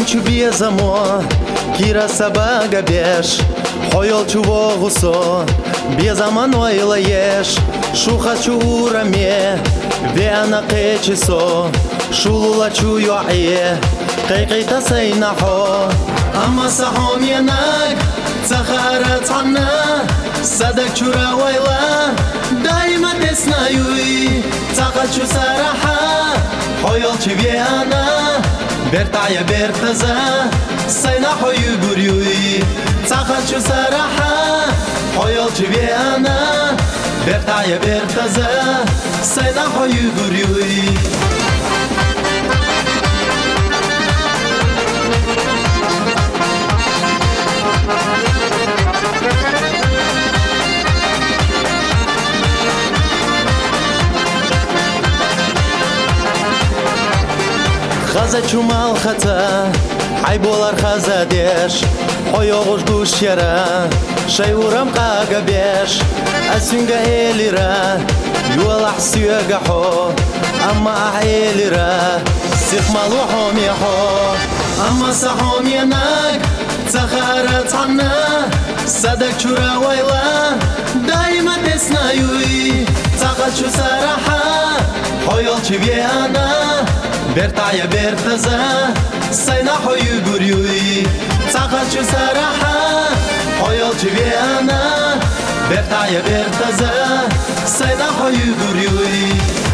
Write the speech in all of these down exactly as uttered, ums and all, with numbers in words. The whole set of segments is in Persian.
чу безамо кира сабага беш хоёл чу вогусо безаман ойлаеш шуха чу ураме веана қечисо шулула чу юае қиқита сайнахо ама сахом янак цахарат анна садак чура вайла дайма теснаюи цаха чу сараха хоёл чу веана бертая бертаза сайнахо югурюи цаха чу сараха хоёл чу веана бертая бертаза сайнахо югурюи خزا چومال خطا حی بولار خزا دیش خویوغوش گوش یرا شیورم قاقا بیش اسفنگا ایلی را یوال احسیوگا حو اما احیلی را سیخ مالو حومی حو اما سحوم یناک تخارت عنا صدق چورا ویلا دایما تسنایوی تاقا چو سراحا خویل چی بیانا برتايا برتزا سيناحو يغوريوي تاقا چو سراحا خويل چی بیانا برتايا برتزا سيناحو يغوريوي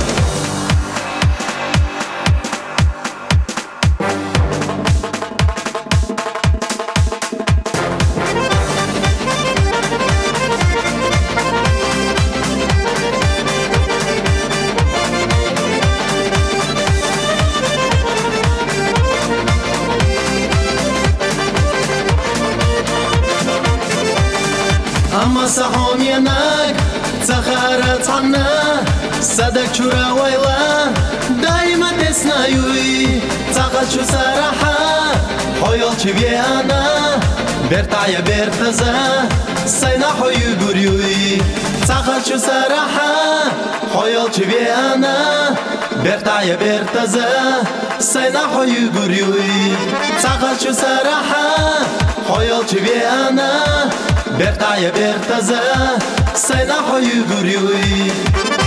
اما سحوم یناک تخارت عنا صدق چورا ویلا دایما تسنایوی تاقا چو سراحا خویل چی بیانا برتایا برتزا سیناحو یگوریوی تاقا چو سراحا خویل چی بیانا برتایا برتزا سیناحو یگوریوی تاقا چو سراحا خویل چی بیانا برتايا برتزا سيناحو يغوريوي